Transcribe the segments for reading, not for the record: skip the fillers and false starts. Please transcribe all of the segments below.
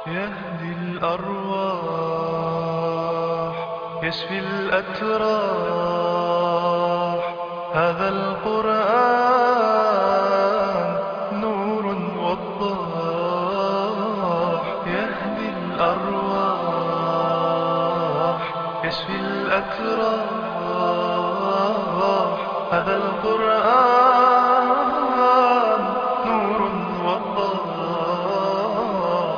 يهدي الأرواح يشفي الأتراح. هذا القرآن نور وضاح. يهدي الأرواح يشفي الأتراح. هذا القرآن نور وضاح.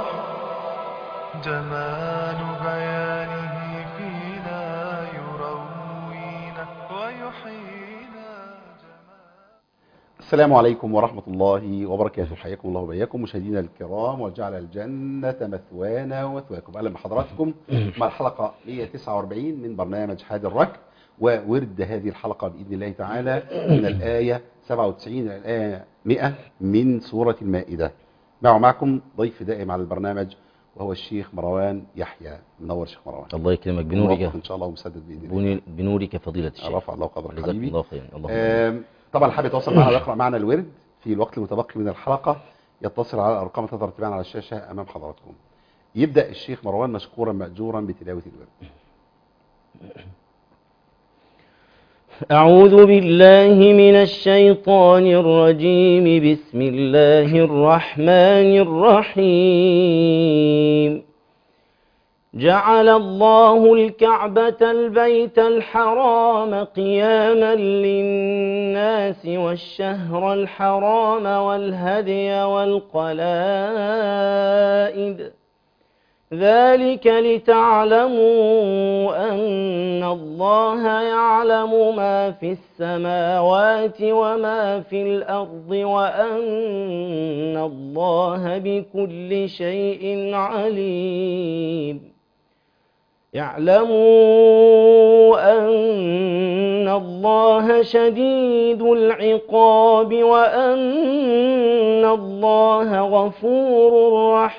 جمال بيانه فينا يروينا ويحيينا. السلام عليكم ورحمة الله وبركاته. حياكم الله وبياكم مشاهدينا الكرام، وجعل الجنة مثوانا ومثواكم. أهلا بحضراتكم مع الحلقة 149 من برنامج حاد الركب، وورد هذه الحلقة بإذن الله تعالى من الآية 97 إلى الآية 100 من سورة المائدة. معكم ضيف دائم على البرنامج وهو الشيخ مروان يحيى. منور شيخ مروان. الله يكرمك بنورك ان شاء الله ومسدد باذن الله. بنورك فضيلة الشيخ. رفع الله قدرك جزاك حبيبي. الله خيرا. الله طبعا حابب يتواصل معنا ويقرأ معنا الورد في الوقت المتبقي من الحلقة، يتصل على الأرقام تظهر تباعا على الشاشة أمام حضراتكم. يبدأ الشيخ مروان مشكورا مأجورا بتلاوة الورد. أعوذ بالله من الشيطان الرجيم. بسم الله الرحمن الرحيم. جعل الله الكعبة البيت الحرام قياما للناس والشهر الحرام والهدي والقلائد، ذلك لتعلموا أن الله يعلم ما في السماوات وما في الأرض وأن الله بكل شيء عليم. اعلموا أن الله شديد العقاب وأن الله غفور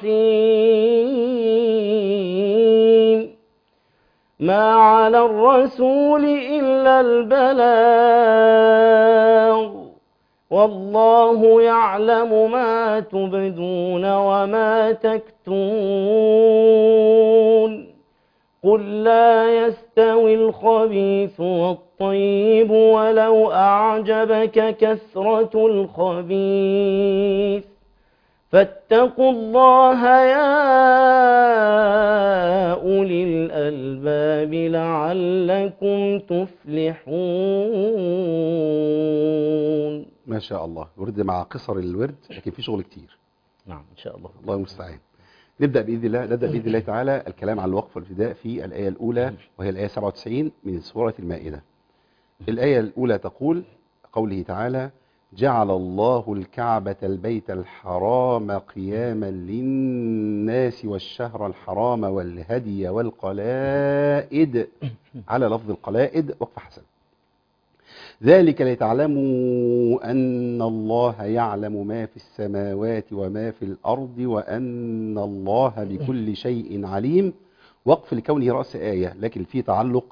رحيم. ما على الرسول إلا البلاغ، والله يعلم ما تبدون وما تكتمون. قل لا يستوي الخبيث والطيب ولو أعجبك كثرة الخبيث، فاتقوا الله يا أولي الألباب لعلكم تفلحون. ما شاء الله، ورد مع قصر الورد لكن في شغل كتير. نعم إن شاء الله. الله المستعان. نبدأ بإذن الله تعالى الكلام عن الوقف والابتداء في الآية الأولى، وهي الآية 97 من سورة المائدة. الآية الأولى تقول قوله تعالى: جعل الله الكعبة البيت الحرام قياما للناس والشهر الحرام والهدي والقلائد. على لفظ القلائد وقف حسن. ذلك لتعلموا أن الله يعلم ما في السماوات وما في الأرض وأن الله بكل شيء عليم. وقف لكونه رأس آية، لكن فيه تعلق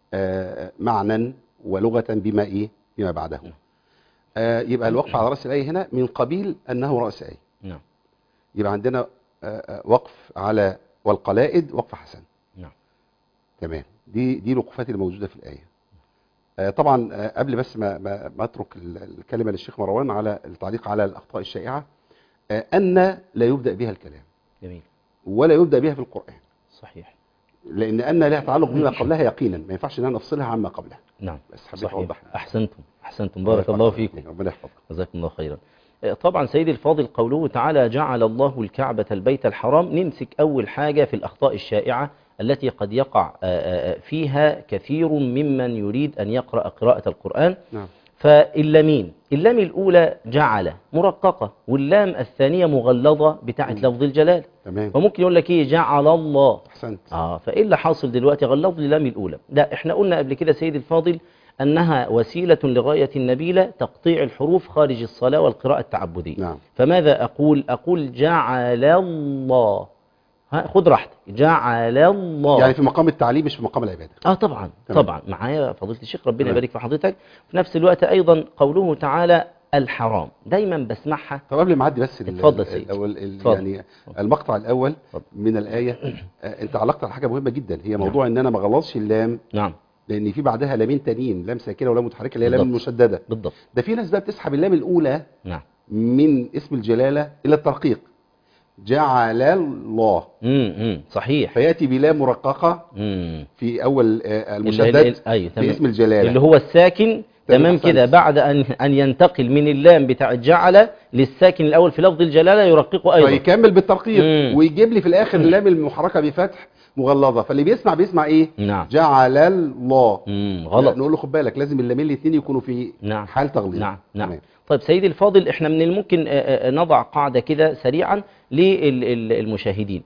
معنى ولغة بما بعده. يبقى الوقف على رأس الآية هنا من قبيل أنه رأس آية. نعم. يبقى عندنا وقف على والقلائد وقف حسن. نعم. تمام. دي الوقفات الموجودة في الآية. طبعا قبل بس ما اترك الكلمة للشيخ مروان على التعليق على الأخطاء الشائعة، أن لا يبدأ بها الكلام. جميل. ولا يبدأ بها في القرآن. صحيح. لأن لها تعلق بما قبلها يقينا، ما ينفعش أن نفصلها عما قبلها. نعم. بس حبيت أوضح. أحسنتم بارك الله فيكم. ربنا يحفظك. جزاكم الله خيرا. طبعا سيدي الفاضل قوله تعالى جعل الله الكعبة البيت الحرام، نمسك أول حاجة في الأخطاء الشائعة التي قد يقع فيها كثير ممن يريد أن يقرأ قراءة القرآن. نعم. فاللامين، اللام الأولى جعل مرققة، واللام الثانية مغلظة بتاعة لفظ الجلال. تمام. فممكن يقول لك إيه جعل الله. أحسنت. فإيه اللي حاصل دلوقتي؟ غلظ للام الأولى. لا، إحنا قلنا قبل كده سيدي الفاضل أنها وسيلة لغاية النبيلة تقطيع الحروف خارج الصلاة والقراءة التعبدية. نعم. فماذا أقول جعل الله. خد راحتك. جعل الله يعني في مقام التعليم مش في مقام العبادة. طبعا. تمام. طبعا معايا فضيلة الشيخ، ربنا تمام. يبارك في حضرتك. في نفس الوقت أيضا قوله تعالى الحرام. دايما بسمعها. طب قبل ما اعدي بس اتفضل سيدي. الاول اتفضل. يعني المقطع الاول اتفضل. من الايه، انت علقت على حاجه مهمه جدا، هي موضوع ان انا ما غلطش اللام، نعم لان في بعدها لامين تانيين، لام ساكنه ولام متحركه اللي هي لام بالضبط. المشدده. بالضبط. ده في ناس بقى بتسحب اللام الاولى نعم. من اسم الجلاله الى الترقيق، جعل الله، صحيح. فياتي بلام مرققه امم في اول المشدد أيوة في تمام. اسم الجلاله اللي هو الساكن. تمام أحسنت. كده، بعد أن ينتقل من اللام بتاع جعل للساكن الأول في لفظ الجلالة يرققه أيضا. فيكمل بالترقيق مم. ويجيب لي في الاخر اللام المحركه بفتح مغلظه، فاللي بيسمع ايه؟ نعم. جعل الله. غلط. نقول له خد بالك لازم اللامين الاثنين يكونوا في نعم. حال تغليظ. نعم نعم. تمام. طيب سيدي الفاضل، احنا من الممكن نضع قاعدة كده سريعا للمشاهدين.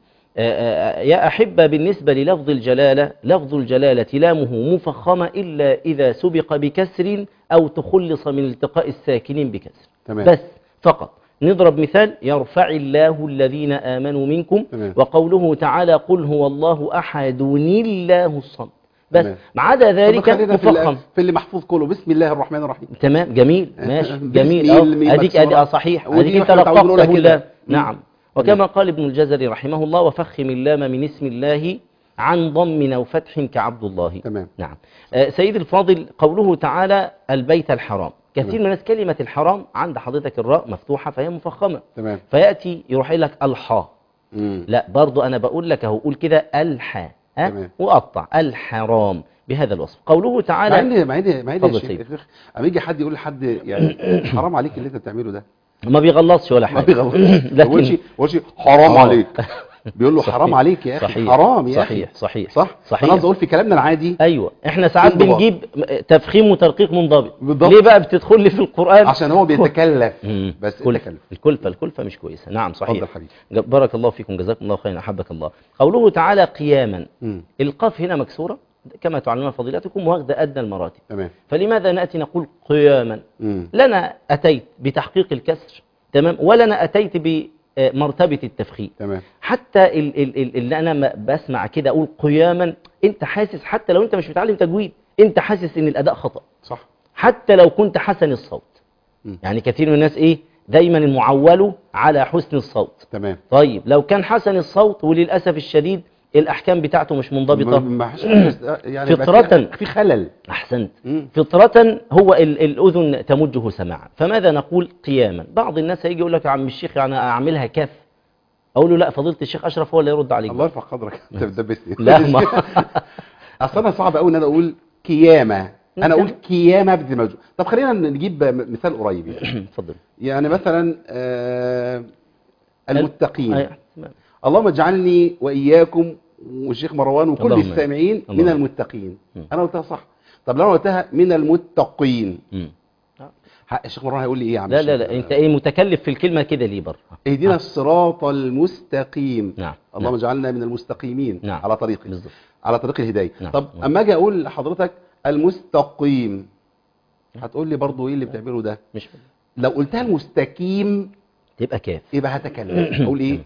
يا أحبة، بالنسبة للفظ الجلالة، لفظ الجلالة لامه مفخمة إلا إذا سبق بكسر أو تخلص من التقاء الساكنين بكسر. تمام. بس فقط. نضرب مثال: يرفع الله الذين آمنوا منكم. تمام. وقوله تعالى: قل هو الله أحد الله الصمد. بس تمام. ما عدا ذلك طب خلينا مفخم. في اللي محفوظ كله بسم الله الرحمن الرحيم. تمام، جميل، ماشي، جميل. الميم اديك مكسورة. صحيح، ودي اديك انت احنا متعودين نقولها لقبته كده. الله. نعم. وكما قال ابن الجزري رحمه الله: وفخم اللام من اسم الله عن ضم أو فتح كعبد الله. تمام. نعم. سيد الفاضل، قوله تعالى البيت الحرام، كثير تمام. من الناس كلمة الحرام عند حضرتك الراء مفتوحة فهي مفخمة، تمام. فيأتي يروح يقول لك الحا. لا، برضو أنا بقول لك أهو، قول كده الحا، تمام. وقطع الحرام بهذا الوصف. قوله تعالى مع ان اتفضل يا سيدي. شيخ، اما يجي حد يقول لحد يعني حرام عليك اللي انت بتعمله ده، ما بيغلطش ولا ما حاجة. بيغلطش، ما بيقولش حرام عليك، بيقول له حرام عليك يا اخي، صحيح. حرام يا صحيح. اخي. صحيح. صح. انا قصدي اقول في كلامنا العادي ايوه، احنا ساعات انضباط. بنجيب تفخيم وترقيق منضبط. بالضبط. ليه بقى بتدخل لي في القرآن؟ عشان هو بيتكلف. بس التكلف. الكلفة مش كويسة. نعم صحيح. اتفضل حبيبي. بارك الله فيكم، جزاكم الله خيرا، احبك الله. قوله تعالى قياما، القاف هنا مكسورة كما تعلمون فضيلتكم، واخذ ادنى المراتب. تمام. فلماذا ناتي نقول قياما؟ لنا اتيت بتحقيق الكسر، تمام، ولنا اتيت بمرتبة التفخيم. تمام. حتى اللي انا بسمع كده اقول قياما، انت حاسس حتى لو انت مش متعلم تجويد، انت حاسس ان الاداء خطأ. صح. حتى لو كنت حسن الصوت. يعني كثير من الناس دايما المعول على حسن الصوت. تمام. طيب لو كان حسن الصوت وللأسف الشديد الأحكام بتاعته مش منضبطة، يعني فطرة في خلل. أحسنت. فطرة هو الأذن تمجه سماعا. فماذا نقول قياما؟ بعض الناس هيجي يقول لك يا عم الشيخ يعني أعملها كاف، أقول له لا، فضيلة الشيخ أشرف هو اللي يرد عليك. الله يرفع قدرك، انت بتدبسني. لا ما اصل انا صعب قوي ان انا اقول قيامه، انا اقول قيامه بدي مجهول. طب خلينا نجيب مثال قريب يعني. اتفضل. يعني مثلا المتقين. أيوة. اللهم اجعلني واياكم والشيخ مروان وكل السامعين من المتقين. انا قلتها صح. طب لو انا قلتها من المتقين، الشيخ مروان هيقول لي ايه يا عم؟ لا انت متكلف في الكلمه كده ليه بره؟ اهدنا الصراط المستقيم. نعم. اللهم اجعلنا من المستقيمين. نعم. على طريق بالظبط. على طريق الهدايه. نعم. طب اما اجي اقول لحضرتك المستقيم، هتقول لي برضو ايه اللي بتعمله ده؟ مش لو قلتها المستقيم تبقى كاف، يبقى هتكلم. اقول ايه؟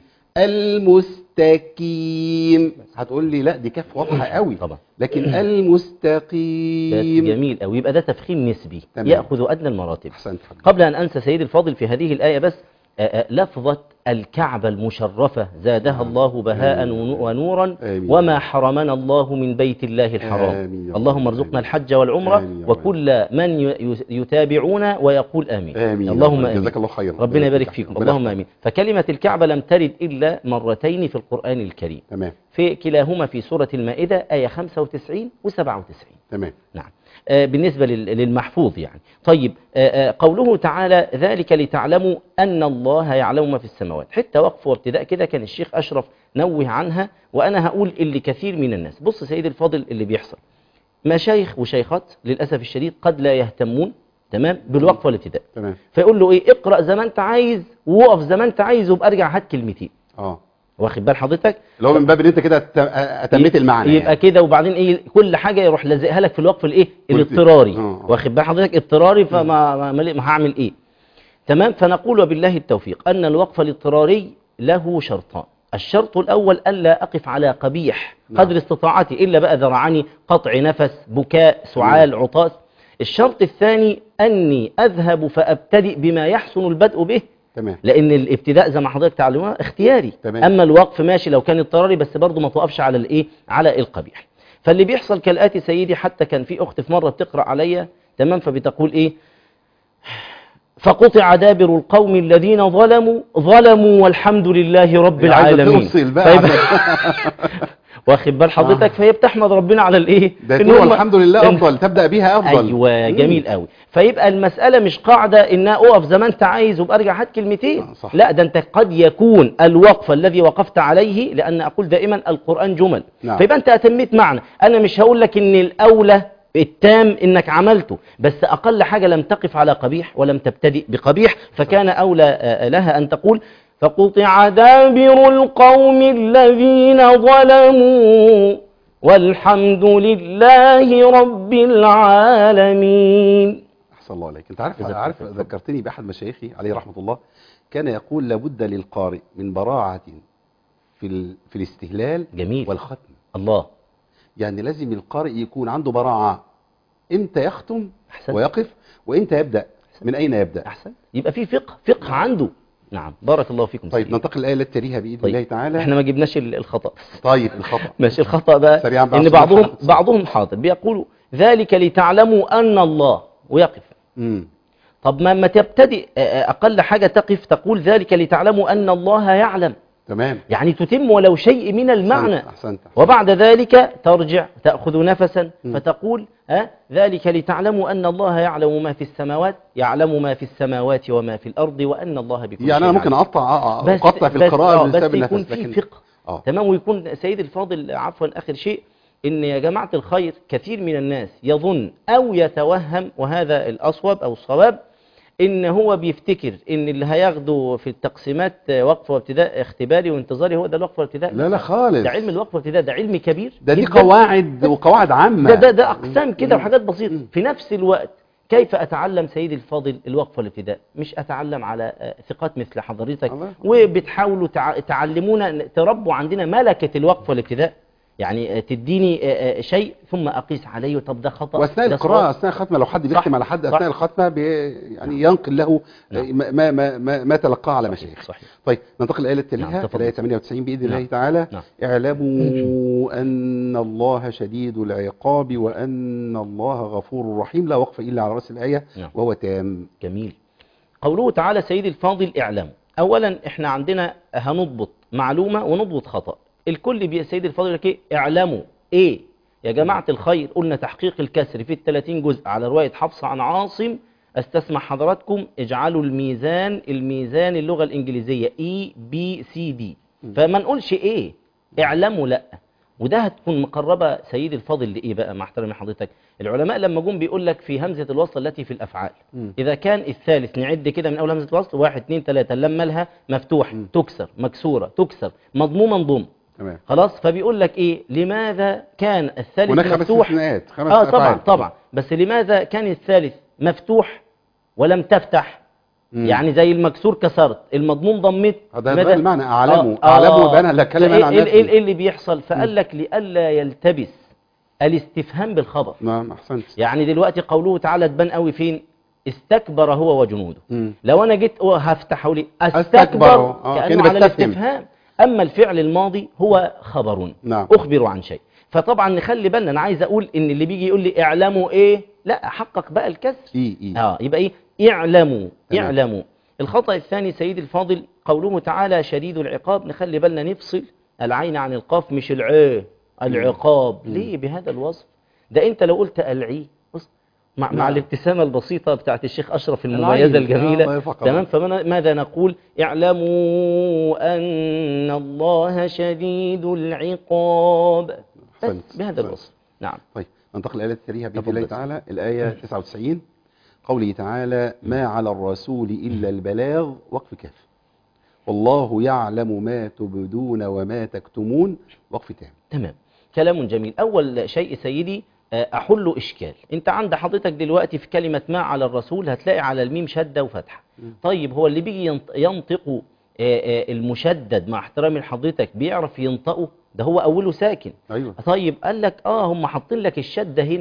المستقيم، هتقول لي لا دي كاف واضحه قوي طبعا، لكن المستقيم جميل قوي، يبقى ده تفخيم نسبي. تمام. ياخذ ادنى المراتب. احسنت. قبل ان انسى سيدي الفاضل في هذه الايه بس، لفظة الكعبة المشرفة زادها الله بهاء ونورا، وما حرمنا الله من بيت الله الحرام. اللهم ارزقنا الحج والعمرة وكل من يتابعون ويقول آمين. اللهم آمين. جزاك الله خيرا، ربنا يبارك فيكم. اللهم آمين. فكلمة الكعبة لم ترد إلا مرتين في القرآن الكريم. تمام. في كلاهما في سورة المائدة آية 95 و97. تمام. نعم. بالنسبة للمحفوظ يعني. طيب قوله تعالى ذلك لتعلموا أن الله يعلم ما في السماوات، حتى وقف وابتداء كده كان الشيخ أشرف نوه عنها، وأنا هقول اللي كثير من الناس. بص سيد الفاضل اللي بيحصل، مشايخ وشيخات للأسف الشديد قد لا يهتمون تمام بالوقف والابتداء. تمام. فيقول له اقرأ زي ما انت عايز ووقف زي ما انت عايز وابقى ارجع هات كلمتين. واخد بال حضرتك؟ اللي هو من باب ان انت كده اتميت المعنى، يبقى يعني كده، وبعدين كل حاجه يروح لازقها لك في الوقف الاضطراري. واخد بال حضرتك؟ اضطراري، فما ما هعمل ايه؟ تمام. فنقول وبالله التوفيق ان الوقف الاضطراري له شرطان. الشرط الاول الا اقف على قبيح قدر استطاعتي، الا بقى ذرعني قطع نفس، بكاء، سعال، عطاس. الشرط الثاني أني أذهب فأبتدئ بما يحسن البدء به، تمام. لأن الابتداء زي ما حضرتك تعلمها اختياري. تمام. أما الوقف ماشي لو كان اضطراري، بس برضه ما توقفش على الإيه، على القبيح. فاللي بيحصل كالآتي سيدي، حتى كان في أخت في مرة بتقرأ عليا، تمام، فبتقول إيه: فقطع دابر القوم الذين ظلموا والحمد لله رب العالمين. توصل بقى واخد بال حضرتك؟ فهي بتحمد ربنا على الايه، ده تقول الحمد لله افضل، تبدا بيها افضل. ايوه جميل قوي. فيبقى المساله مش قاعده انها اقف زي ما انت عايز وابقى ارجع هات كلمتين، لا، ده انت قد يكون الوقف الذي وقفت عليه، لان اقول دائما القران جمل. نعم. فيبقى انت اتميت معنى. انا مش هقول لك ان الاولى التام انك عملته، بس اقل حاجه لم تقف على قبيح ولم تبتدئ بقبيح، فكان اولى لها ان تقول: فقطع دابر القوم الذين ظلموا والحمد لله رب العالمين. أحسن الله عليك. انت عارف ذكرتني بأحد مشايخي عليه رحمة الله، كان يقول: لابد للقارئ من براعة في الاستهلال جميل. والختم. الله. يعني لازم القارئ يكون عنده براعة امتى يختم أحسن. ويقف، وامتى يبدأ، من أين يبدأ. أحسن. يبقى في فقه عنده. نعم، بارك الله فيكم. طيب ننتقل الآية التي تليها بإذن الله تعالى. احنا ما جبناش الخطأ. طيب الخطأ ماشي. الخطأ بقى سريعا ان بعضهم حاضر بيقولوا: ذلك لتعلموا أن الله، ويقف. طب ما تبتدئ أقل حاجة تقف، تقول: ذلك لتعلموا أن الله يعلم. تمام. يعني تتم ولو شيء من المعنى. أحسنت. وبعد ذلك ترجع تأخذ نفسا فتقول: ذلك لتعلموا أن الله يعلم ما في السماوات، يعلم ما في السماوات وما في الأرض، وأن الله بكل شيء يعني أنا ممكن أقطع في القراءة بس يكون في فقه. تمام. ويكون سيد الفاضل عفوا آخر شيء، إن يا جماعة الخير كثير من الناس يظن أو يتوهم، وهذا الأصوب أو الصواب، إن هو بيفتكر إن اللي هياخده في التقسيمات وقف وابتداء اختباري وانتظاري هو ده الوقف والابتداء. لا خالص. ده علم الوقف والابتداء، ده علم كبير. دي قواعد عامة. ده أقسام كده وحاجات بسيطة. في نفس الوقت كيف أتعلم سيدي الفاضل الوقف والابتداء؟ مش أتعلم على ثقات مثل حضرتك وبتحاولوا تعلمونا تربوا عندنا ملكة الوقف والابتداء، يعني تديني شيء ثم أقيس عليه. طب ده خطأ. واثناء القراءة، اثناء الختمة، لو حد بيختم على حد اثناء الختمة يعني ينقل له ما تلقاه على مشايخ. طيب ننتقل الآية التي تليها، الآية 98 بإذن الله تعالى. اعلموا أن الله شديد العقاب وأن الله غفور رحيم. لا وقف إلا على رأس الآية وهو تام. جميل. قوله تعالى سيدي الفاضل: اعلموا. أولا احنا عندنا هنضبط معلومة ونضبط خطأ. الكل سيدي الفاضل لك إيه؟ اعلموا ايه يا جماعة الخير؟ قلنا تحقيق الكسر في 30 جزء على رواية حفص عن عاصم. استسمع حضراتكم اجعلوا الميزان اللغة الإنجليزية EBCD، فما نقولش ايه، اعلموا لا. وده هتكون مقربة سيدي الفاضل لإيه بقى مع احترامي حضرتك؟ العلماء لما جم بيقول لك في همزة الوصل التي في الأفعال، إذا كان الثالث نعد كده من أول همزة الوصل 1 2 3، لما لها مفتوح تكسر، مكسورة تكسر، مضمومة انضم. تمام. خلاص. فبيقول لك ايه؟ لماذا كان الثالث مفتوح؟ خمس استثناءات. طبعا بس لماذا كان الثالث مفتوح ولم تفتح؟ يعني زي المكسور كسرت، المضموم ضمت. هذا المعنى. اعلموا بأن لا كلمة عن نفسي. ايه اللي بيحصل؟ فقال لك لئلا يلتبس الاستفهام بالخبر. نعم احسنت. يعني دلوقتي قوله تعالى تبان قوي فين؟ استكبر هو وجنوده. لو انا جيت هفتح لي استكبر كأنه على الاستفهام. أما الفعل الماضي هو خبر. نعم. أخبر عن شيء. فطبعا نخلي بالنا، أنا عايز أقول إن اللي بيجي يقول لي اعلموا إيه، لا، حقق بقى الكسر. يبقى إيه؟ اعلموا. اعلموا. الخطأ الثاني سيدي الفاضل قوله تعالى شديد العقاب. نخلي بالنا نفصل العين عن القاف، مش العقاب. ليه بهذا الوصف؟ ده أنت لو قلت العي مع الابتسامة البسيطة بتاعت الشيخ أشرف المميزة الجميلة. تمام. فماذا نقول؟ اعلموا أن الله شديد العقاب. بهذا الوصف. نعم. طيب ننتقل الآية التالية بإذن الله تعالى، الآية 99 قوله تعالى: ما على الرسول إلا البلاغ. وقف كاف. والله يعلم ما تبدون وما تكتمون. وقف تام. تمام. كلام جميل. أول شيء سيدي أحل إشكال. أنت عند حضرتك دلوقتي في كلمة ما على الرسول هتلاقي على الميم شدة وفتحة. طيب هو اللي بيجي ينطق المشدد مع احترامي لحضرتك بيعرف ينطقه؟ ده هو أوله ساكن. أيوة. طيب قال لك هم حاطين لك الشدة هنا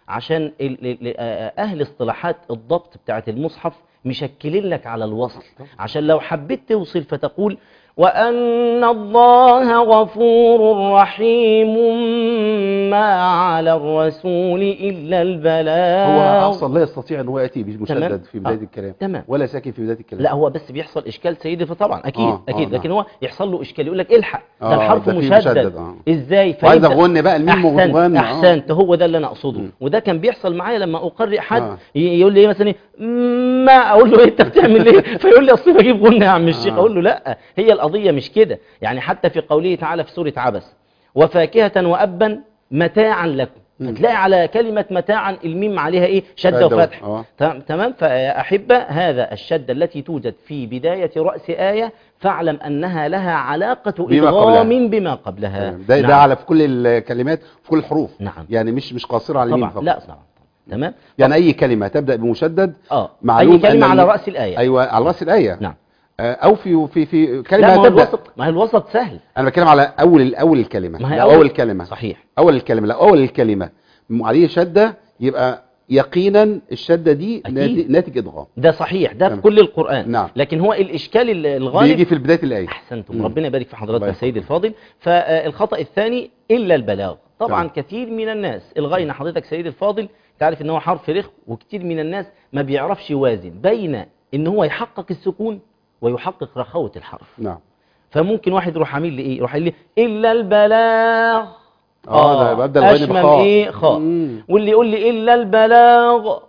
عشان أهل اصطلاحات الضبط بتاعت المصحف مشكلين لك على الوصل، عشان لو حبيت توصل فتقول وأن الله غفور رحيم ما على الرسول إلا البلاغ. هو أصلا لا يستطيع أن هو يأتي بمشدد في بداية الكلام، تمام. ولا ساكن في بداية الكلام. لا هو بس بيحصل إشكال سيدي، فطبعا أكيد أكيد، لكن نعم. هو يحصل له إشكال، يقول لك الحق ده الحرف ده فيه مشدد. إزاي؟ وعايز أغن بقى الميم مغن. أحسنت، هو ده اللي أنا أقصده. وده كان بيحصل معايا لما أقرئ حد يقول لي إيه مثلا ما أقول له إيه أنت بتعمل إيه؟ فيقول لي أصل بجيب غنة يا عم الشيخ. أقول له لا، هي القضية مش كده. يعني حتى في قوله تعالى في سورة عبس وفاكهة وأبا متاعا لكم، هتلاقي على كلمة متاعا الميم عليها ايه؟ شدة وفتح. تمام. فيا أحبة، هذا الشدة التي توجد في بداية رأس آية فاعلم أنها لها علاقة إدغام بما قبلها. ده على في كل الكلمات في كل الحروف. نعم. يعني مش قاصرة على الميم فقط. لا طبعا. تمام. يعني أي كلمة تبدأ بمشدد أي كلمة على رأس الآية. أيوة على رأس الآية. نعم. او في كلمه لا، تبدا. ما هي الوسط سهل. انا بتكلم على اول الكلمه. ما هي اول الكلمه. صحيح. اول الكلمه، لا اول الكلمه عليه شده، يبقى يقينا الشده دي ناتج ادغام. ده صحيح، ده في كل القران. نعم. لكن هو الاشكال الغالب بيجي في بدايه الايه. احسنتم. ربنا يبارك في حضرتك يا سيدي الفاضل. فالخطا الثاني الا البلاغ. طبعا كثير من الناس الغين حضرتك سيدي الفاضل تعرف ان هو حرف رخ، وكثير من الناس ما بيعرفش يوازن بين ان هو يحقق السكون ويحقق رخاوة الحرف. نعم. فممكن واحد يروح عامل لي ايه؟ يروح قال لي الا البلاغ. ده يبقى الغين بخاء. ايه خاء. واللي يقول لي الا البلاغ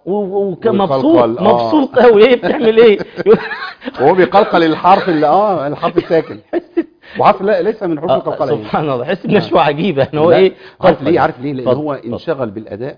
مبسوط قوي. ايه بتعمل ايه؟ وهو بيقلقل الحرف اللي الحرف الساكن. وعارف لا ليس من حروف القلقله. سبحان الله، حس بنشوه عجيبه ان هو ايه. عارف ليه لان هو انشغل بالاداء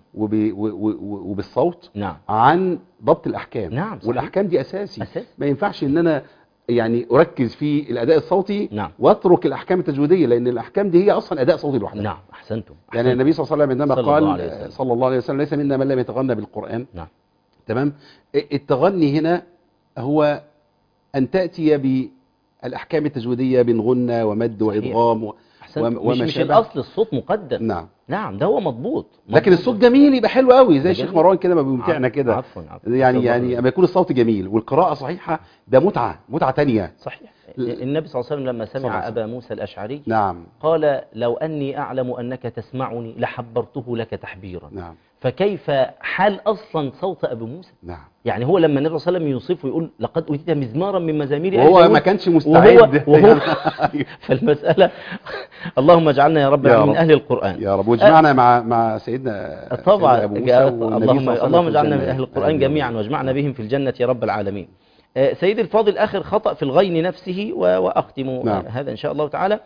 وبالصوت. نعم. عن ضبط الاحكام. نعم. والاحكام دي اساسي. ما ينفعش ان انا يعني اركز في الاداء الصوتي. نعم. واترك الاحكام التجويديه، لان الاحكام دي هي اصلا اداء صوتي لوحدها. نعم. احسنتم. يعني النبي صلى الله عليه وسلم عندما قال صلى الله عليه وسلم ليس منا من لم يتغنى بالقران. نعم. تمام. التغني هنا هو ان تاتي بالاحكام التجويديه بين غنى ومد وادغام مش الاصل الصوت مقدم. نعم ده هو مضبوط. لكن الصوت جميل يبقى حلو قوي زي الشيخ مروان كده ما بيمتعنا كده. عفوا. يعني اما يكون الصوت جميل والقراءه صحيحه ده متعه تانية. صحيح. النبي صلى الله عليه وسلم لما سمع ابا موسى الاشعري. نعم. قال لو اني اعلم انك تسمعني لحبرته لك تحبيرا. نعم. فكيف حال اصلا صوت ابو موسى؟ نعم. يعني هو لما النبي صلى الله عليه وسلم يوصفه يقول لقد اوتيت مزمارا من مزامير وهو ما كانش مستعد. وهو فالمساله اللهم اجعلنا يا رب من اهل القران يا رب، واجمعنا مع سيدنا طبعا ابو موسى. اللهم اجعلنا من اهل القران جميعا واجمعنا بهم في الجنه يا رب العالمين. سيدي الفاضل، اخر خطا في الغين نفسه واختم هذا ان شاء الله تعالى.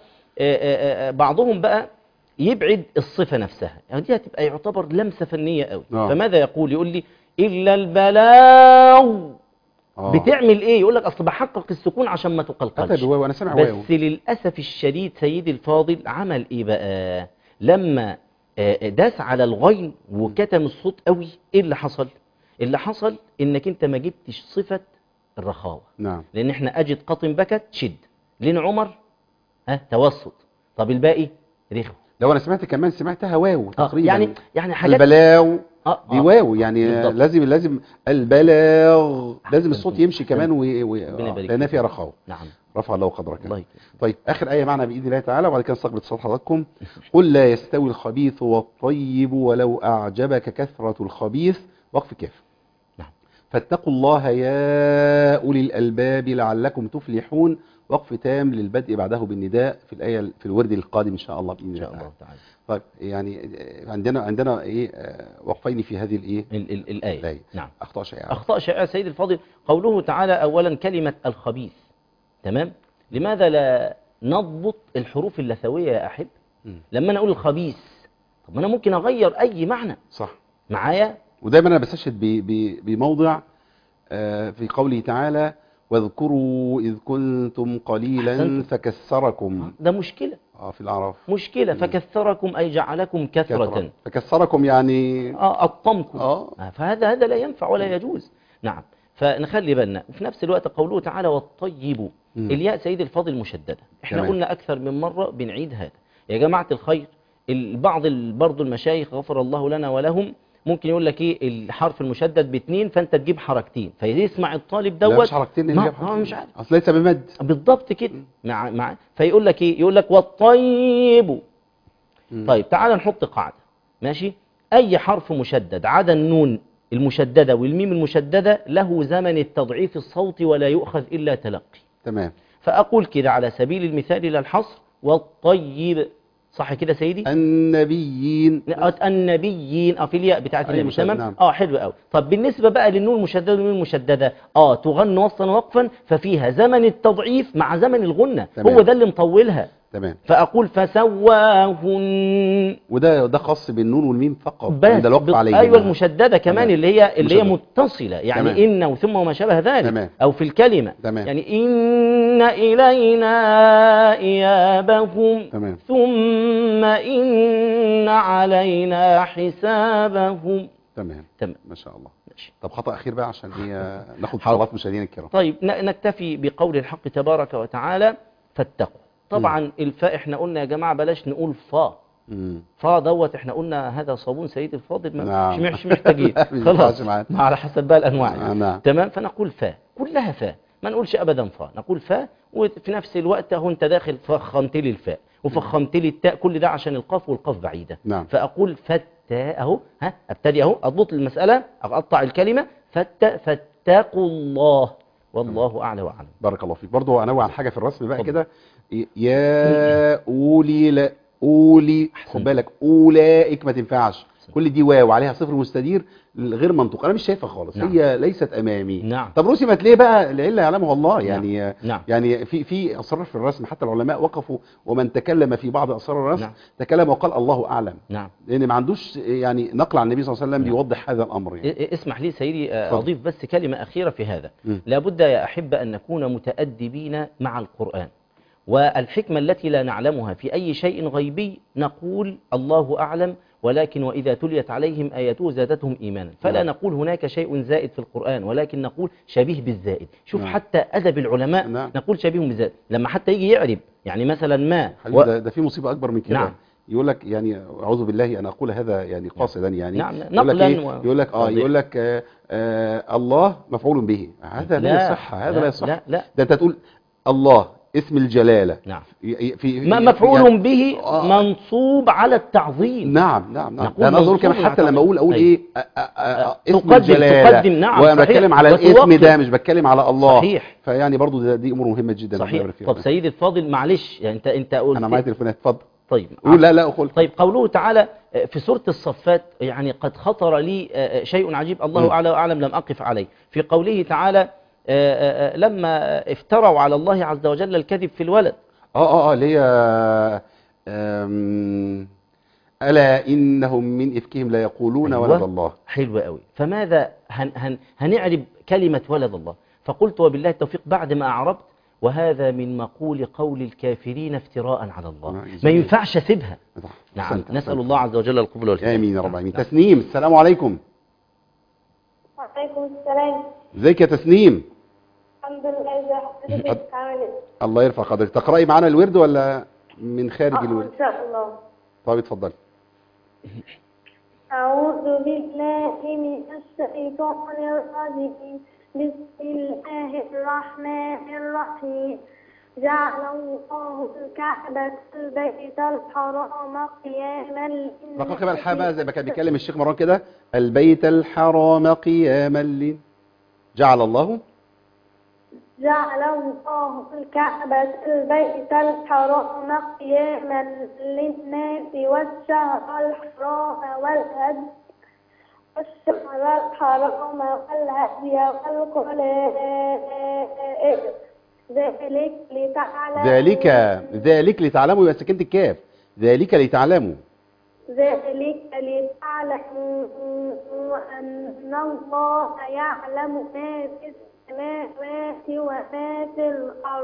بعضهم بقى يبعد الصفه نفسها، يعني دي هتبقى يعتبر لمسه فنيه قوي. فماذا يقول لي الا البلاغ. بتعمل ايه؟ يقول لك اصل بحقق السكون عشان ما تقلقلش. وانا سامع بس للاسف الشديد سيدي الفاضل عمل ايه بقى لما داس على الغين وكتم الصوت قوي؟ ايه اللي حصل؟ اللي حصل انك انت ما جبتش صفه الرخاوه. نعم. لان احنا اجد قطن بكت شد، لين عمر توسط، طب الباقي رخو. لو انا سمعتها واو تقريبا. يعني حاجات البلاو دي واو يعني بالضبط. لازم البلاغ لازم الصوت يمشي كمان لان فيها رخاوه. نعم. رفع الله قدرك. الله. طيب اخر ايه معنا باذن الله تعالى، وبعد كده نستقبل اتصال حضراتكم. قل لا يستوي الخبيث والطيب ولو اعجبك كثرة الخبيث. وقف كاف. نعم. فاتقوا الله يا اولي الالباب لعلكم تفلحون. وقف تام للبدء بعده بالنداء في الآية في الورد القادم إن شاء الله بإذن الله تعالى. طيب يعني عندنا إيه وقفين في هذه الآية. نعم. أخطاء شائعة سيد الفاضل. قوله تعالى أولا كلمة الخبيث. تمام. لماذا لا نضبط الحروف اللثوية يا أحب؟ لما أنا أقول الخبيث، طب أنا ممكن أغير أي معنى. صح معايا. ودايما أنا بستشهد بموضع في قوله تعالى واذكروا إذ كنتم قليلا فكثركم. ده مشكلة. في الأعراف مشكلة. فكثركم أي جعلكم كثرة. فكثركم يعني أطمكم. فهذا لا ينفع ولا يجوز. نعم. فنخلي بالنا. وفي نفس الوقت قوله تعالى والطيب. الياء سيد الفاضل مشددة. احنا قلنا أكثر من مرة بنعيد هذا يا جماعة الخير. بعض برضه المشايخ غفر الله لنا ولهم ممكن يقول لك ايه الحرف المشدد ب2 فانت تجيب حركتين فيسمع الطالب لا دوت مش حركتين اللي جاب حركتين. مش عارف اصل ليس بمد. بالضبط كده مع فيقول لك ايه يقول لك والطيب. طيب تعال نحط قاعده ماشي. اي حرف مشدد عدا النون المشدده والميم المشدده له زمن التضعيف الصوتي ولا يؤخذ الا تلقي. تمام. فاقول كده على سبيل المثال للحصر والطيب صح كده سيدي. النبيين. النبيين في الياء بتاعت أيوة النبي تمام. نعم. حلو قوي. طب بالنسبه بقى للنون المشدده والنون المشدده تغن وصلا ووقفا ففيها زمن التضعيف مع زمن الغنه. تمام. هو ده اللي مطولها. تمام. فاقول فسواهن وده خاص بالنون والميم فقط بس عند الوقف عليه. ايوه المشدده كمان تمام. اللي هي مشددة. متصله يعني تمام. ان وثم وما شابه ذلك. تمام. او في الكلمه تمام. يعني ان الينا ايابهم تمام. ثم ان علينا حسابهم. تمام. تمام ما شاء الله. ماشي. طب خطأ أخير بقى عشان هي ناخد حاضر. صلوات مشاهدينا الكرام. طيب نكتفي بقول الحق تبارك وتعالى فاتقوا. طبعا الفاء احنا قلنا يا جماعه بلاش نقول فا. فا دوت احنا قلنا هذا صابون سيد الفاضل نعم. مش محتاجين خلاص على حسب بقى الانواع يعني. نعم. تمام. فنقول فا كلها فا ما نقولش ابدا فا نقول فا. وفي نفس الوقت اهو انت داخل فخمت لي الفاء وفخمت لي التاء كل ده عشان القاف والقاف بعيده. نعم. فاقول فتا اهو ابتدي اهو اضبط المساله اقطع الكلمه فاتقوا الله والله اعلى واعلم. بارك الله فيك. برضو انوع عن حاجه في الرسم بقى اتفضل. كده. يا اولي لا اولي خد بالك اولئك ما تنفعش. كل دي واو عليها صفر مستدير غير منطوق انا مش شايفها خالص. نعم. هي ليست امامي. نعم. طب رسمت ليه بقى العله يعلمها الله يعني. نعم. يعني في اسرار في الرسم حتى العلماء وقفوا ومن تكلم في بعض اسرار الرسم نعم. تكلم وقال الله اعلم. نعم. لان ما عندوش يعني نقل عن النبي صلى الله عليه وسلم بيوضح هذا الامر يعني. اسمح لي سيدي اضيف بس كلمه اخيره في هذا. لابد يا احبه ان نكون متادبين مع القران. والحكمة التي لا نعلمها في أي شيء غيبي نقول الله أعلم ولكن وإذا تليت عليهم آياته زادتهم إيمانا. فلا نقول هناك شيء زائد في القرآن ولكن نقول شبيه بالزائد. شوف حتى أدب العلماء نقول شبيه بالزائد لما حتى يجي يعرب يعني مثلا ما ده في مصيبة أكبر من كده. نعم. يقول لك يعني أعوذ بالله أن أقول هذا يعني قاصدا يعني. نعم. نقلا يقول لك الله مفعول به. هذا لا يصح. هذا لا يصح. لا. ده أنت تقول الله اسم الجلالة. نعم. ما مفعول يعني به منصوب على التعظيم. نعم. أنا أقول كمان حتى لما أقول إيه اسم الجلالة تقدم. نعم. وأنا بتكلم على الاسم ده مش بتكلم على الله. صحيح. فيعني برضو دي أمور مهمة جدا. صحيح. طب سيدي الفاضل معلش يعني أنت قلت أنا معايا تليفونات اتفضل. طيب لا أقول. طيب قوله تعالى في سورة الصفات يعني قد خطر لي شيء عجيب الله أعلى وأعلم لم أقف عليه. في قوله تعالى لما افتروا على الله عز وجل الكذب في الولد. اللي هي ألا إنهم من إفكهم لا يقولون أيوة. ولد الله. حلو قوي. فماذا هنعرب كلمة ولد الله. فقلت وبالله التوفيق بعد ما أعربت وهذا من مقول قول الكافرين افتراء على الله. ما ينفعش اسيبها. نعم. نسأل الله عز وجل القبول والهداية. آمين يا رب العالمين. تسنيم السلام عليكم. وعليكم السلام. ازيك يا تسنيم؟ الحمد لله. ازي حضرتك عامل ايه؟ الله يرفع قدرك. تقرأي معانا الورد ولا من خارج الورد؟ ان شاء الله. طيب اتفضلي. أعوذ بالله من الشيطان الرجيم. بسم الله الرحمن الرحيم. جعل الله الكعبة البيت الحرام قياما للناس. رقاق بقى الحابة زي ما كان بيتكلم الشيخ مروان كده. البيت الحرام قياما جعل الله الكعبة البيت الحرام قياما للناس والشهر الحرام والهدي والقلائد ذلك لتعلموا يبقى سكنت الكاف. ذلك لتعلموا أن الله يعلم ما في السماوات وما في الأرض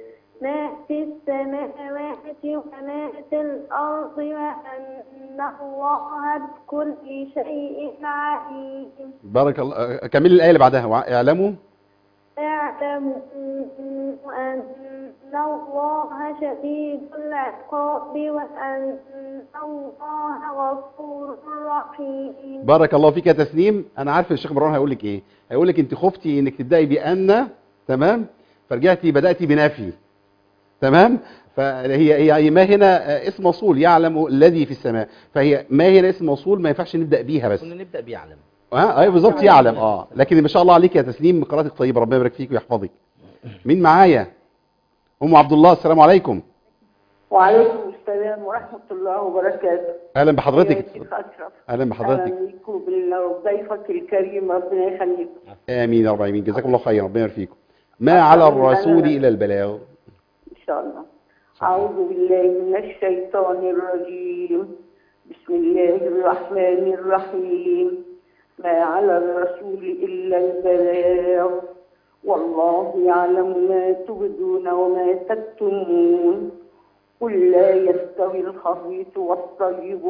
وما في الأرض وأن الله بكل شيء عليم. بارك الله. كمل الآية اللي بعدها. اعلموا يعلم أن الله شديد العقاب وأن الله غفور رحيم. بارك الله فيك يا تسنيم. انا عارف الشيخ مروان هيقول لك ايه. هيقول لك انت خفتي انك تبداي بان، تمام، فرجعتي بداتي بنفي، تمام. فهي ما هنا اسم موصول، يعلم الذي في السماء، فهي ما هنا اسم موصول ما ينفعش نبدا بيها بس. كنا نبدا بيعلم. ايوه بالظبط، يعلم. لكن ما شاء الله عليك يا تسنيم، قراءتك طيبه، ربنا يبارك فيك ويحفظك. مين معايا؟ ام عبد الله، السلام عليكم. وعليكم السلام ورحمة الله وبركاته. اهلا بحضرتك. يا شيخ أشرف. اهلا بحضرتك. أهلا بيك وبضيفك الكريم، ربنا يخليك. امين يا رب العالمين، جزاكم الله خيرا، ربنا يبارك فيكم. ما على الرسول الا البلاغ. إن شاء الله. أعوذ بالله من الشيطان الرجيم. بسم الله الرحمن الرحيم. ما على الرسول إلا البلاغ والله يعلم ما تبدون وما تكتمون. قل لا يستوي الخبيث والطيب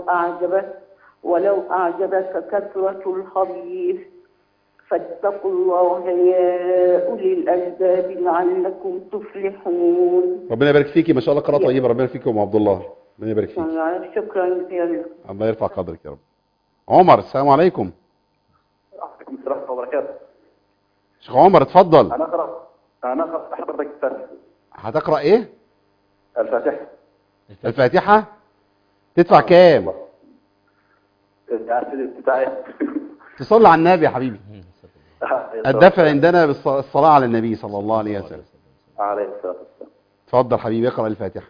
ولو أعجبك كثرة الخبيث فاتقوا الله يا أولي الألباب لعلكم تفلحون. ربنا يبارك فيكي، ما شاء الله قراءة طيبة، ربنا يبارك فيكي يا ام عبد الله، ربنا يبارك فيكي. شكرا جزيلا. الله يرفع قدرك يا رب. عمر، السلام عليكم. وعليكم السلام ورحمة الله وبركاته. شيخ عمر اتفضل. أنا أقرأ حضرتك الفاتحة. هتقرأ إيه؟ الفاتحة. الفاتحة؟ تدفع كام؟ تصلي على النبي يا حبيبي. الدفع عندنا بالصلاة على النبي صلى الله عليه وسلم. عليه الصلاة والسلام. اتفضل حبيبي، اقرأ الفاتحة.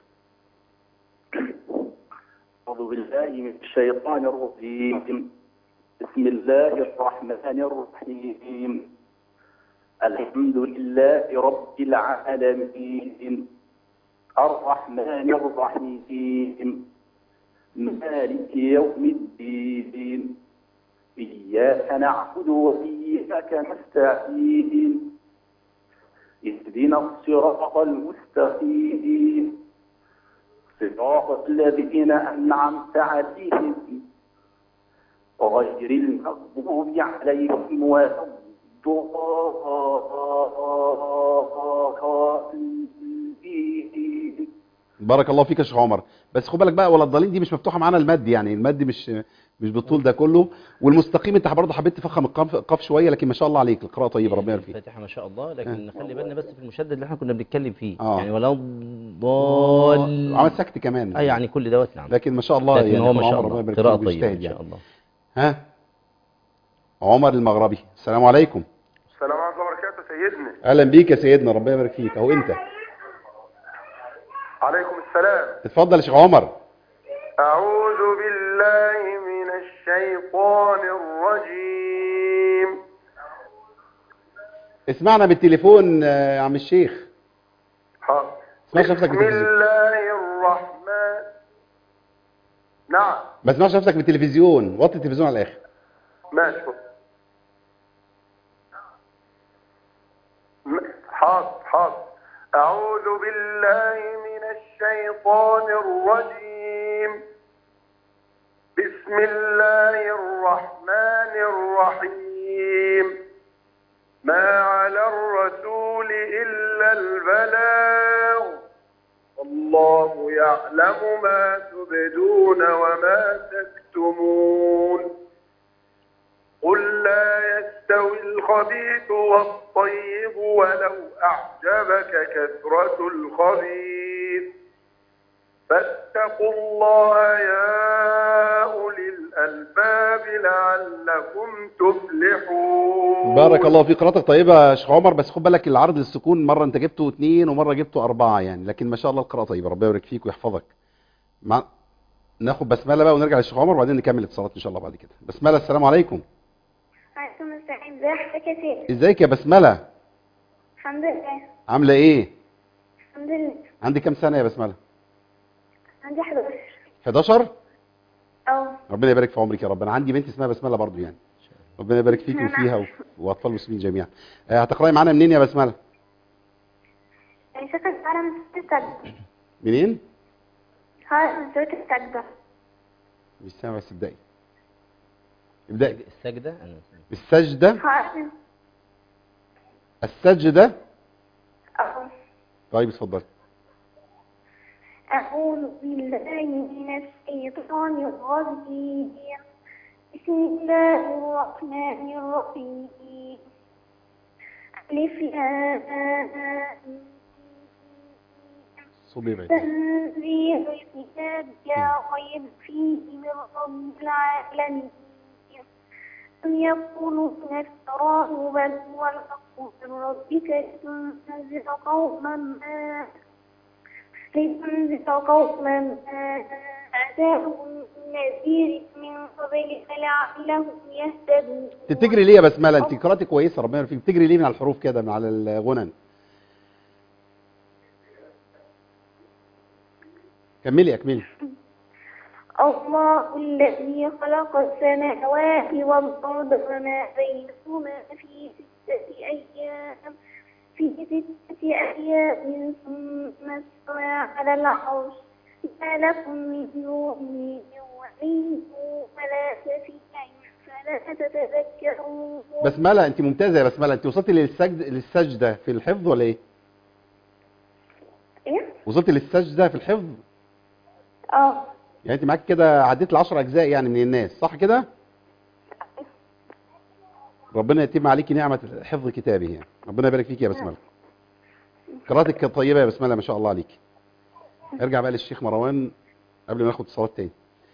أعوذ بالله من الشيطان الرجيم. بسم الله الرحمن الرحيم. الحمد لله رب العالمين الرحمن الرحيم مالك يوم الدين إياك نعبد وإياك نستعين اهدنا الصراط المستقيم صراط الذين أنعمت عليهم غير المغضوب عليهم ولا الضالين. بارك الله فيك يا شيخ عمر. بس خد بالك بقى، ولا الضالين دي مش مفتوحه معانا المد، يعني المد مش بالطول ده كله. والمستقيم انت برضه حبيت تفخم القاف شويه، لكن ما شاء الله عليك القراءه طيبه، ربنا يبارك فيك. الفاتحه ما شاء الله، لكن نخلي بالنا بس في المشدد اللي احنا كنا بنتكلم فيه. يعني ولا عمل سكت كمان. يعني كل دوت نعم. لكن ما شاء الله لكن يعني هو ما شاء الله الله قراءه طيبه يعني. ان شاء الله. ها عمر المغربي، السلام عليكم. السلام ورحمة الله وبركاته سيدنا. اهلا بيك يا سيدنا، ربنا يبارك فيك. اهو انت. عليكم السلام. اتفضل يا شيخ عمر. أعوذ بالله من الشيطان الرجيم. اسمعنا بالتليفون يا عم الشيخ. بسم الله الرحمن. نعم. ما تسمعش نفسك بالتلفزيون، وطي التلفزيون على الاخر. ماشي. حاضر. أعوذ بالله من الشيطان الرجيم. بسم الله الرحمن الرحيم. ما على الرسول إلا البلاغ والله يعلم ما تبدون وما تكتمون. قل لا يستوي الخبيث والطيب ولو أعجبك كثرة الخبيث فاتقوا الله يا أولي الألباب لعلكم تفلحون. بارك الله فيك، قراءتك طيبة يا شيخ عمر. بس خد بالك العرض للسكون مرة انت جبته 2 ومرة جبته 4 يعني، لكن ما شاء الله القراءة طيبة، ربنا يبارك فيك ويحفظك. ناخد بسملة بقى ونرجع للشيخ عمر وبعدين نكمل اتصالات ان شاء الله بعد كده. بسملة، السلام عليكم. عليكم السلام. ازي حضرتك يا سيدي؟ ازيك يا بسملة؟ الحمد لله. عاملة ايه؟ الحمد لله. عندي كام سنة يا بسملة؟ عندي 11. 11؟ ربنا يبارك في عمرك يا رب. انا عندي بنت اسمها بسملة برضو يعني، ربنا يبارك فيك وفيها واطفال المسلمين جميعا. هتقراي معانا منين يا بسملة؟ شكرا على من سورة السجدة. منين؟ من سورة السجدة. مش سامع بس ابدأي. ابدأي. السجدة. السجدة. السجدة. أه. طيب اتفضل. أعوذ بالله من الشيطان الرجيم. بسم الله الرحمن الرحيم. ألف لام صبي بعيد. تنزيل الكتاب لا ريب فيه من رب العالمين. أم يقولون افتراه بل هو الحق من ربك لتنذر قوما ما أتاهم نذير من قبلك لعلهم يهتدون. تجري ليه يا بسملة؟ انت قراءتك كويسة ربنا يرفيك. بتجري ليه من على الحروف كده، من على الغنن؟ كملي اكملي. الله الذي خلق السماوات والأرض وما بينهما في ستة أيام ثم استوى على العرش. ما لكم من دونه من ولي ولا شفيع فلا تتذكرون. بسملة انت ممتازة يا بسملة. انت وصلتي للسجدة في الحفظ ولا ايه؟ إيه؟ وصلتي للسجدة في الحفظ؟ اه. يعني انت معاك كده عديت ل10 اجزاء يعني من الناس، صح كده؟ ربنا يتم عليكي نعمة حفظ كتابه يعني. ربنا يبارك فيك يا بسملة. قراءتك طيبة يا بسملة ما شاء الله عليك. ارجع بقى للشيخ مروان قبل ما ناخد اتصالات تاني.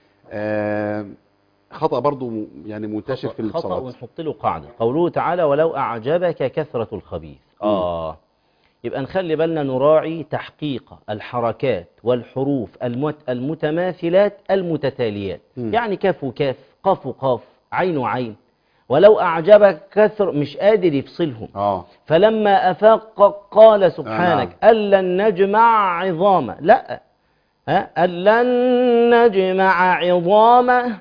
خطأ برضو يعني منتشر في خطأ الاتصالات. ونحط له قاعدة. قوله تعالى ولو أعجبك كثرة الخبيث. يبقى نخلي بالنا نراعي تحقيق الحركات والحروف المتماثلات المتتاليات. يعني كاف وكاف، قاف وقاف، عين وعين. ولو أعجبك كثر مش قادر يفصلهم. فلما أفاق قال سبحانك ألن نجمع عظامه. لا، ألن نجمع عظامه.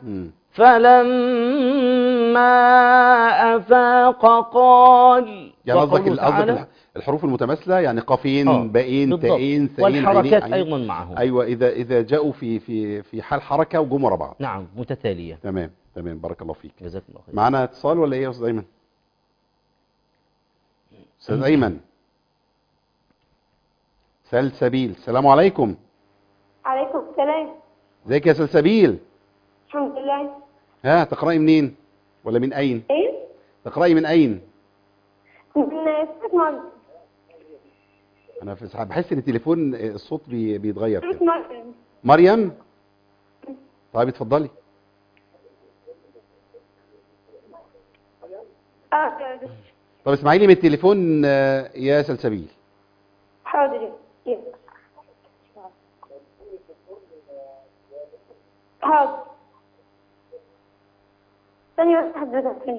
فلما أفاق قال، يعني قصدك الحروف المتماثلة يعني قافين باءين تاءين ثاءين والحركات أيضا معهم. أيوة إذا جاءوا في حال حركة وجم ورا بعض. نعم متتالية. تمام بارك الله فيك. جزاك الله خير. معنا اتصال ولا إيه يا أستاذ أيمن؟ أستاذ أيمن سلسبيل. السلام عليكم. عليكم السلام. ازيك يا سلسبيل؟ الحمد لله. ها تقرأي منين ولا من أين؟ إيه؟ تقرأي من أين؟ من مريم. أنا بحس إن التليفون الصوت بيتغير كده. مريم. مريم؟ طيب اتفضلي. طب اسمعي لي من التليفون يا سلسبيل. حاضر. حاضر. ثانية حضرتك.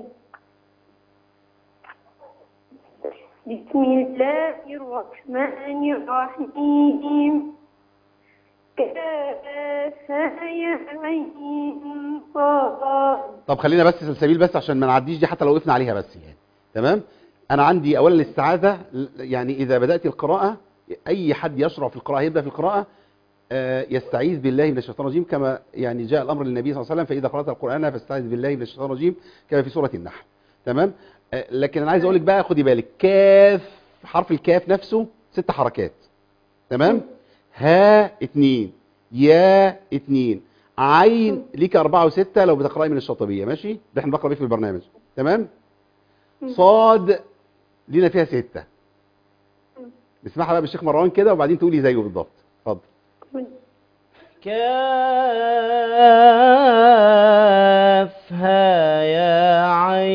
بسم الله الرحمن الرحيم. طب خلينا بس سلسبيل بس عشان ما نعديش دي حتى لو وقفنا عليها بس يعني. تمام. انا عندي اولا الاستعاذة. يعني اذا بدأت القراءة اي حد يشرع في القراءة يبدأ في القراءة يستعيذ بالله من الشيطان الرجيم كما يعني جاء الامر للنبي صلى الله عليه وسلم فاذا قرأت القرآن فاستعذ بالله من الشيطان الرجيم كما في سورة النحل. تمام. لكن انا عايز اقول لك بقى خدي بالك كاف حرف الكاف نفسه 6 حركات. تمام. ها 2 يا 2 عين ليك 4 و6 لو بتقرأي من الشاطبية. ماشي ده احنا بنقرأ بيه في البرنامج. تمام. صاد لينا فيها 6. نسمعها بقى بالشيخ مروان كده وبعدين تقولي زيه بالضبط. اتفضل. كافها يا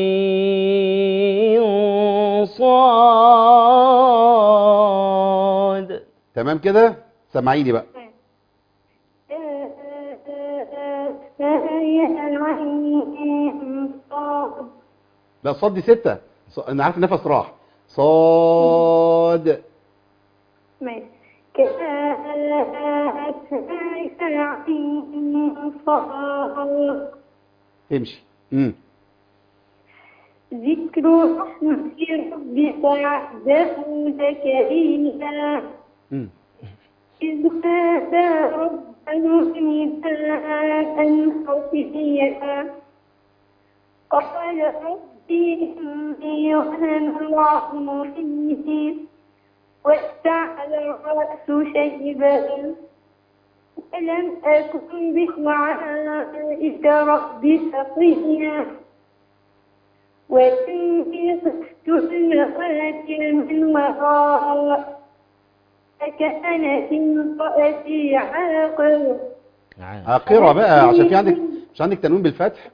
عين صاد. تمام كده. سمعيني بقى. لا صاد دي 6. انا عارف النفس راح. صاد. ماشي. تمشي. ذكر رحمة ربك عبده زكريا إذ نادى ربه نداء خفيا قال رب فيهم يوهن العظم فيه واشتعل الرأس شيبا ولم أكن بدعائك رب شقيا وإني خفت المقاتل من وراء فكانت امرأتي عاقر. عاقرة بقى عشان في عندك مش عندك تنوين بالفتح.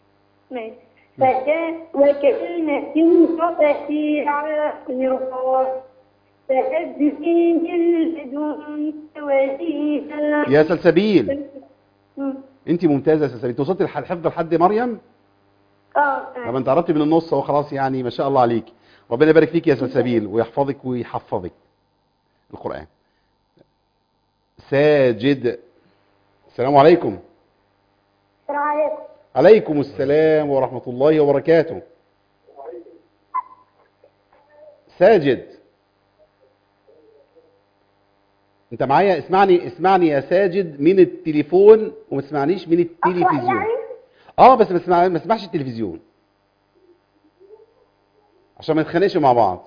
وكانت امرأتي عاقرا فهب لي من لدنك وليا. يا سلسبيل انت ممتازة يا سلسبيل. انت وصلت الحفظ لحد مريم؟ طب انت قربتي من النص اهو خلاص يعني ما شاء الله عليك. ربنا يبارك فيك يا سلسبيل ويحفظك ويحفظك القرآن. ساجد. السلام عليكم. السلام عليكم. عليكم السلام ورحمة الله وبركاته. ساجد انت معايا؟ اسمعني يا ساجد من التليفون وما تسمعنيش من التلفزيون. بس ما اسمعش التلفزيون عشان ما نتخانقش مع بعض.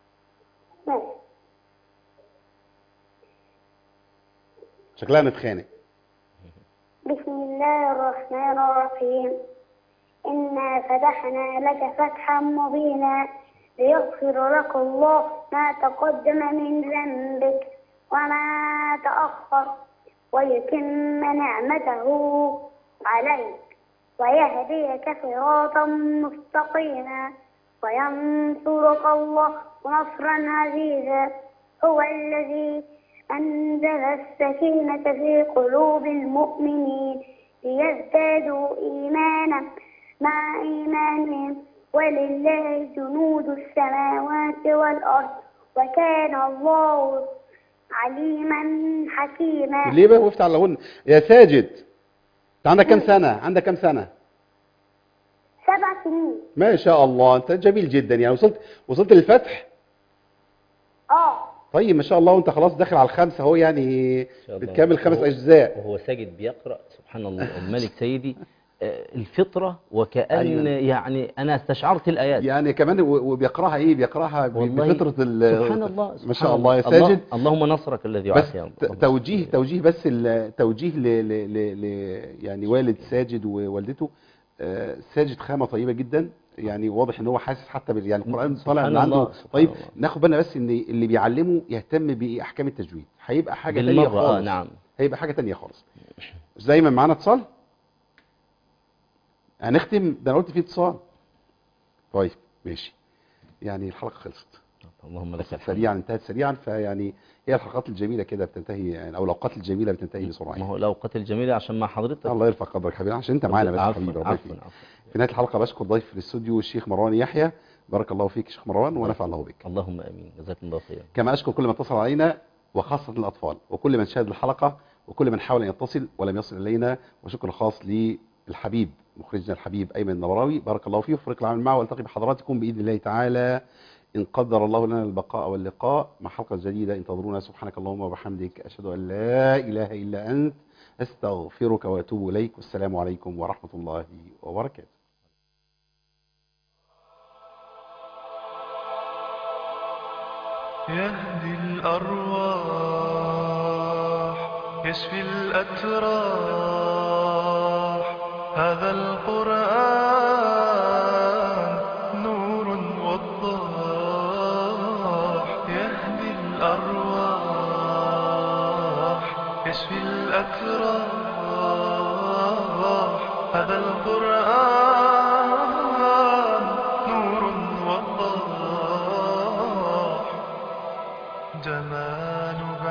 شكلها نتخانق. بسم الله الرحمن الرحيم. إنا فتحنا لك فتحا مبينا ليغفر لك الله ما تقدم من ذنبك وما تأخر ويتم نعمته عليك ويهديك صراطا مستقيما وينصرك الله نصرا عزيزا. هو الذي أنزل السكينة في قلوب المؤمنين ليزدادوا إيمانا مع إيمانهم ولله جنود السماوات والأرض وكان الله عليما حكيما. ليه بقى وقفت على هون يا ساجد؟ انت عندك كام سنة؟ عندك كام سنة؟ 7 سنين. ما شاء الله انت جميل جدا يعني. وصلت للفتح؟ طيب ما شاء الله. وانت خلاص داخل على ال5 اهو يعني بتكمل 5 أجزاء. وهو ساجد بيقرأ سبحان الله الملك سيدي الفطرة وكأن يعني أنا استشعرت الآيات يعني كمان. وبيقراها ايه؟ بيقراها بفطرة سبحان الله. ما شاء الله يا ساجد. اللهم نصرك الذي بس عافية. توجيه بس توجيه يعني والد ساجد ووالدته. ساجد خامة طيبة جدا يعني. واضح ان هو حاسس حتى يعني القرآن طالع من عنده. طيب ناخد بالنا بس ان اللي بيعلمه يهتم باحكام التجويد هيبقى حاجة تانية خالص. نعم هيبقى حاجة تانية خالص. دايما معانا اتصال. هنختم ده. انا قلت فيه اتصال. طيب ماشي يعني الحلقة خلصت. اللهم لك سريعا انتهت سريعا. فيعني هي الحلقات الجميلة كده بتنتهي يعني او الاوقات الجميلة بتنتهي بسرعة. ما هو الاوقات الجميلة عشان مع حضرتك. الله يرفع قدرك حبيبي عشان انت معانا بس حبيبي. ربنا يخليك. في نهاية الحلقة بشكر ضيف في الاستوديو الشيخ مروان يحيى. بارك الله فيك شيخ مروان ونفع الله بك. اللهم امين. جزاكم الله خيرا. كما اشكر كل من اتصل علينا وخاصة الاطفال وكل من شاهد الحلقة وكل من حاول ان يتصل ولم يصل الينا. وشكر خاص للحبيب مخرجنا الحبيب ايمن النبراوي. بارك الله فيه وفريق العمل معه. والتقي بحضراتكم باذن الله تعالى إن قدر الله لنا البقاء واللقاء مع حلقة جديدة. انتظرونا. سبحانك اللهم وبحمدك أشهد أن لا إله إلا أنت أستغفرك وأتوب إليك. والسلام عليكم ورحمة الله وبركاته. يهدي الأرواح يشفي الأتراح. هذا القرآن نور وضاح. يهدي الأرواح يشفي الأتراح. هذا القرآن نور وضاح. جمال